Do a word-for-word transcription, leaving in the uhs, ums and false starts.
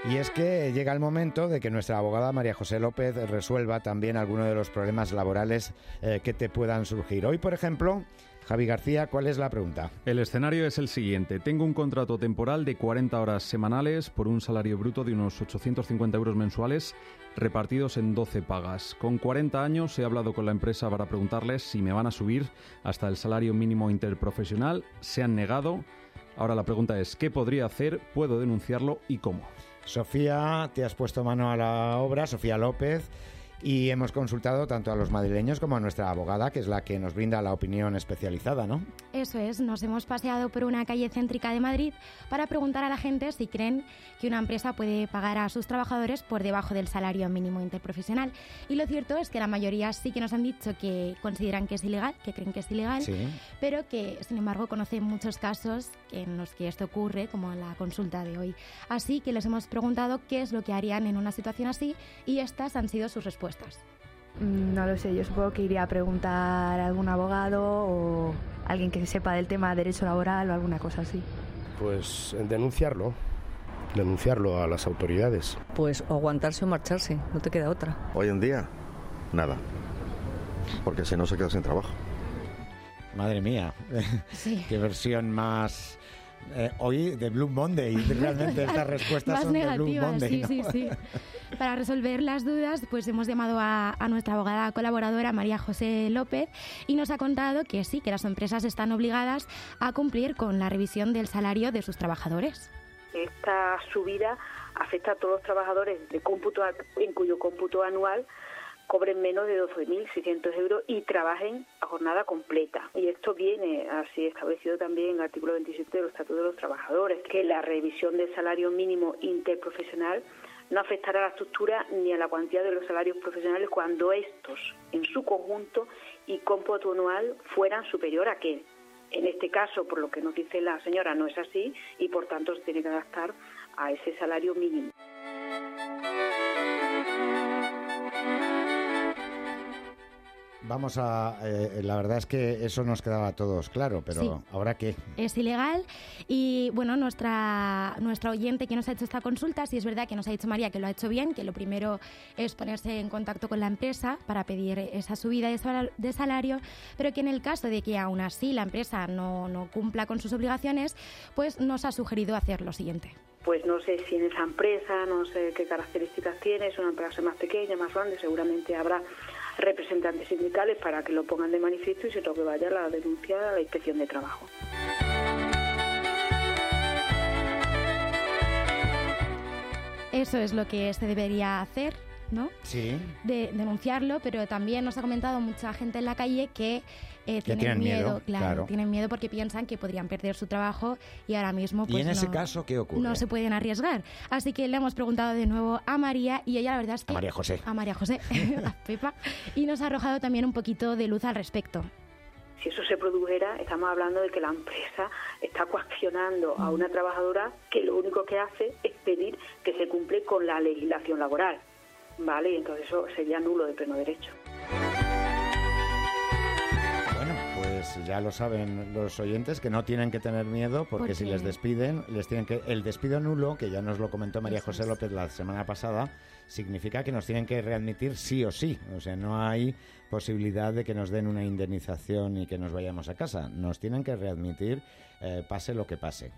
Y es que llega el momento de que nuestra abogada María José López resuelva también algunos de los problemas laborales eh, que te puedan surgir. Hoy, por ejemplo, Javi García, ¿cuál es la pregunta? El escenario es el siguiente. Tengo un contrato temporal de cuarenta horas semanales por un salario bruto de unos ochocientos cincuenta euros mensuales repartidos en doce pagas. Con cuarenta años he hablado con la empresa para preguntarles si me van a subir hasta el salario mínimo interprofesional. Se han negado. Ahora la pregunta es, ¿qué podría hacer? ¿Puedo denunciarlo y cómo? Sofía, te has puesto mano a la obra, Sofía López, y hemos consultado tanto a los madrileños como a nuestra abogada, que es la que nos brinda la opinión especializada, ¿no? Eso es, nos hemos paseado por una calle céntrica de Madrid para preguntar a la gente si creen que una empresa puede pagar a sus trabajadores por debajo del salario mínimo interprofesional. Y lo cierto es que la mayoría sí que nos han dicho que consideran que es ilegal, que creen que es ilegal, Sí. pero que, sin embargo, conocen muchos casos en los que esto ocurre, como en la consulta de hoy. Así que les hemos preguntado qué es lo que harían en una situación así y estas han sido sus respuestas. No lo sé, yo supongo que iría a preguntar a algún abogado o alguien que sepa del tema de derecho laboral o alguna cosa así. Pues denunciarlo, denunciarlo a las autoridades. Pues o aguantarse o marcharse, no te queda otra. Hoy en día, nada, porque si no se queda sin trabajo. Madre mía, Sí. qué versión más... Eh, hoy de Blue Monday, realmente estas respuestas Más son de Blue negativas, Monday, sí, ¿no? sí, sí. Para resolver las dudas, pues hemos llamado a, a nuestra abogada colaboradora María José López y nos ha contado que sí, que las empresas están obligadas a cumplir con la revisión del salario de sus trabajadores. Esta subida afecta a todos los trabajadores de cómputo a- en cuyo cómputo anual cobren menos de doce mil seiscientos euros y trabajen a jornada completa. Y esto viene así establecido también en el artículo veintisiete del Estatuto de los Trabajadores, que la revisión del salario mínimo interprofesional no afectará a la estructura ni a la cuantía de los salarios profesionales cuando estos, en su conjunto y cómputo anual, fueran superior a que, en este caso, por lo que nos dice la señora, no es así y por tanto se tiene que adaptar a ese salario mínimo. Vamos a... eh, la verdad es que eso nos quedaba a todos claro, pero Sí. ¿ahora qué? Es ilegal y, bueno, nuestra, nuestra oyente que nos ha hecho esta consulta, sí es verdad que nos ha dicho María que lo ha hecho bien, que lo primero es ponerse en contacto con la empresa para pedir esa subida de sal- de salario, pero que en el caso de que aún así la empresa no, no cumpla con sus obligaciones, pues nos ha sugerido hacer lo siguiente. Pues no sé si en esa empresa, no sé qué características tiene, es una empresa más pequeña, más grande, seguramente habrá representantes sindicales para que lo pongan de manifiesto y se lo que vaya la denuncia a la Inspección de Trabajo. Eso es lo que se debería hacer, ¿no? Sí. De denunciarlo, pero también nos ha comentado mucha gente en la calle que eh, tienen, tienen miedo, miedo, claro, claro. tienen miedo porque piensan que podrían perder su trabajo y ahora mismo pues ¿Y en ese no, caso qué ocurre? no se pueden arriesgar. Así que le hemos preguntado de nuevo a María y ella la verdad es que... A María José. A María José, a Pepa, y nos ha arrojado también un poquito de luz al respecto. Si eso se produjera, estamos hablando de que la empresa está coaccionando a una trabajadora que lo único que hace es pedir que se cumple con la legislación laboral, ¿vale? Y entonces eso sería nulo de pleno derecho. Bueno, pues ya lo saben los oyentes, que no tienen que tener miedo, porque Porque- si les despiden, les tienen que... El despido nulo, que ya nos lo comentó María Eso José es. López la semana pasada, significa que nos tienen que readmitir sí o sí. O sea, no hay posibilidad de que nos den una indemnización y que nos vayamos a casa. Nos tienen que readmitir, eh, pase lo que pase.